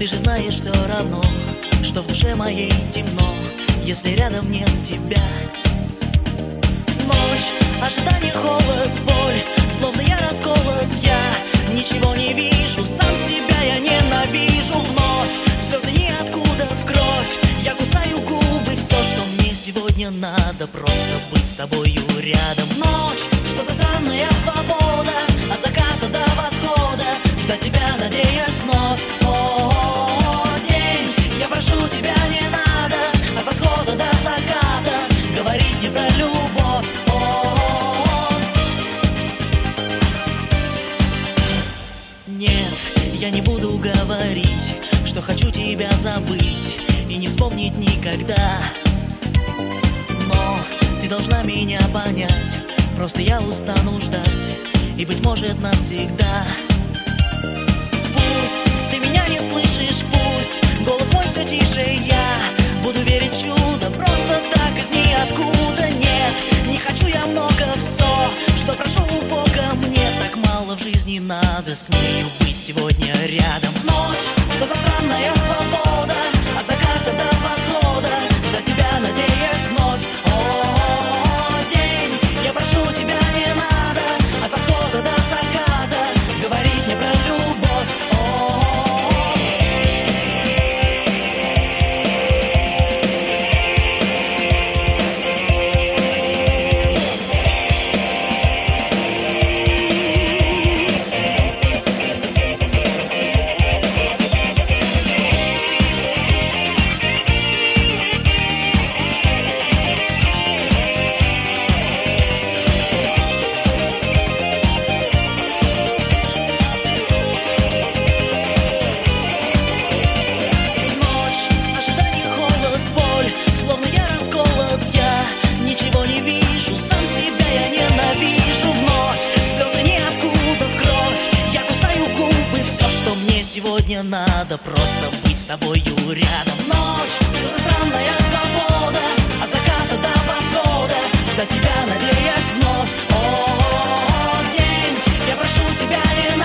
Ты же знаешь все равно, что в душе моей темно, если рядом нет тебя. Ночь, ожидание, холод, боль, словно я расколот, я ничего не вижу, сам себя я ненавижу. Вновь слезы ниоткуда в кровь, я кусаю губы, все, что мне сегодня надо, просто быть с тобою рядом. Ночь, что за странная свобода, от заката до восхода, ждать тебя, надеясь вновь. О, день, я прошу тебя, не надо, от восхода до заката говорить мне про любовь. Нет, я не буду говорить, что хочу тебя забыть и не вспомнить никогда. Но ты должна меня понять, просто я устану ждать, и, быть может, навсегда. Пусть ты меня не слышишь, пусть голос мой все тише, я буду верить в чудо, просто так из ниоткуда. Нет, не хочу я много, все, что прошу у Бога, мне так мало в жизни надо, смею быть сегодня рядом. Ночь, что за странная свобода, от заката до восхода, ждать тебя, надеясь вновь. О, день, я прошу тебя, не надо, от восхода до заката говорить мне про любовь. Сегодня надо просто быть с тобою рядом. Ночь, что за странная свобода, от заката до восхода, ждать тебя, надеясь вновь. О, день, я прошу тебя, не